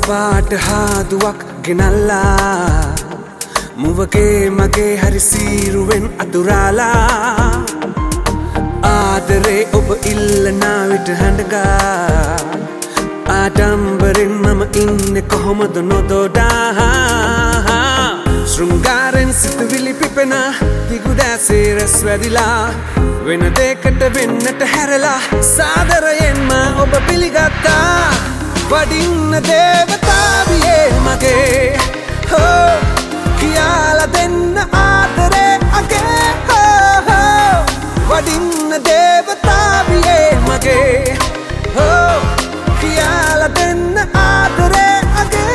පාට හාදුවක් ගෙනල්ලා මුවගේ මගේ හරි සීරුවෙන් අතුරාලා ආදරේ ඔබ ඉල්ලනා විට හඬගා ආඩම්බරෙන් මම ඉන්නේ කොහොමද නොදොඩා ශෘංගාරෙන් සිතුවිලි පිපෙන දිගුදෑසේ රැස් වැදිලා වෙන දෙයකට වෙන්නට හැරලා සාදරයෙන්ම ඔබ පිළිගත්තා වඩින්න දේවතාවියේ මගේ හෝ කියලා දෙන්න ආදරේ අගේ හෝ වඩින්න දේවතාවියේ මගේ හෝ කියලා දෙන්න ආදරේ අගේ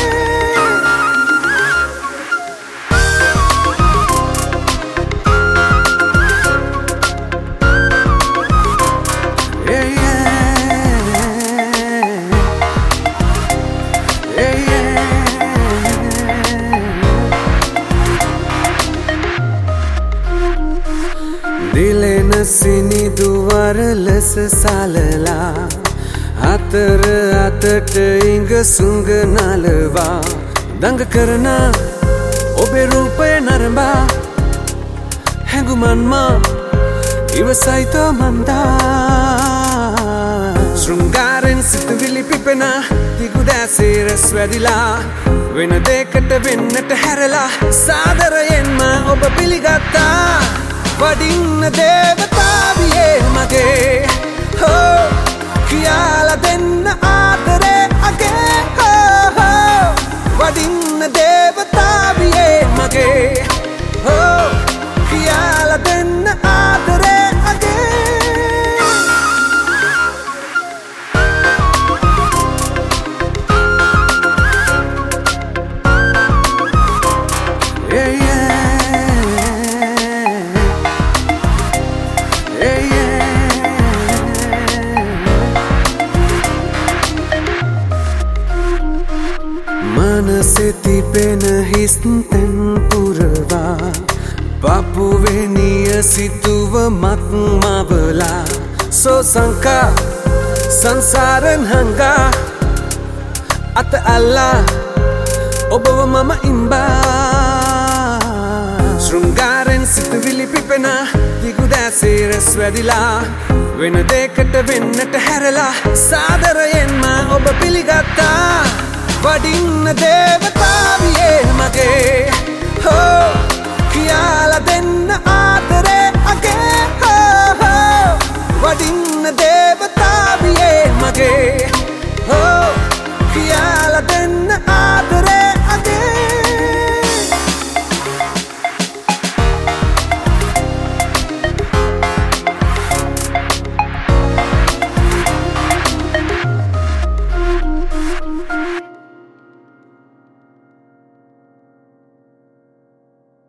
දිලෙන සිනිදුවර ලෙස සලලා අතර අතට ඉඟ සුඟ නලවා දඟ කරන ඔබේ රූපය නරඹා හැඟුමන්මා ඉවසයිත මන්දා ශෘංගාරෙන් සිතුවිලි පිපෙන දිගුදෑසේ රැස් වැදිලා වෙන දෙයකට වෙන්නට හැරලා සාදරයෙන්ම ඔබ පිළිගත්තා වඩින්න දේවතාවියේ මගේ හෝ කියලා දෙන්න ආදරේ අගේ හෝ වඩින්න දේවතාවියේ මගේ හෝ කියලා දෙන්න ආදරේ අගේ මනසේ තිබෙන හිස්තැන් පුරවා පපුවෙනිය සිතුවමක් මවලා සෝසංකා සංසාරෙන් හංගා අත අල්ලා ඔබව මම ඉම්බා ශෘංගාරෙන් සිතුවිලි පිපෙන දිගුදෑසේ රැස් වැදිලා වෙන දෙයකට වෙන්නට හැරලා සාදරයෙන්ම ඔබ පිළිගත්තා වඩින්න දේවතාවියේ මගේ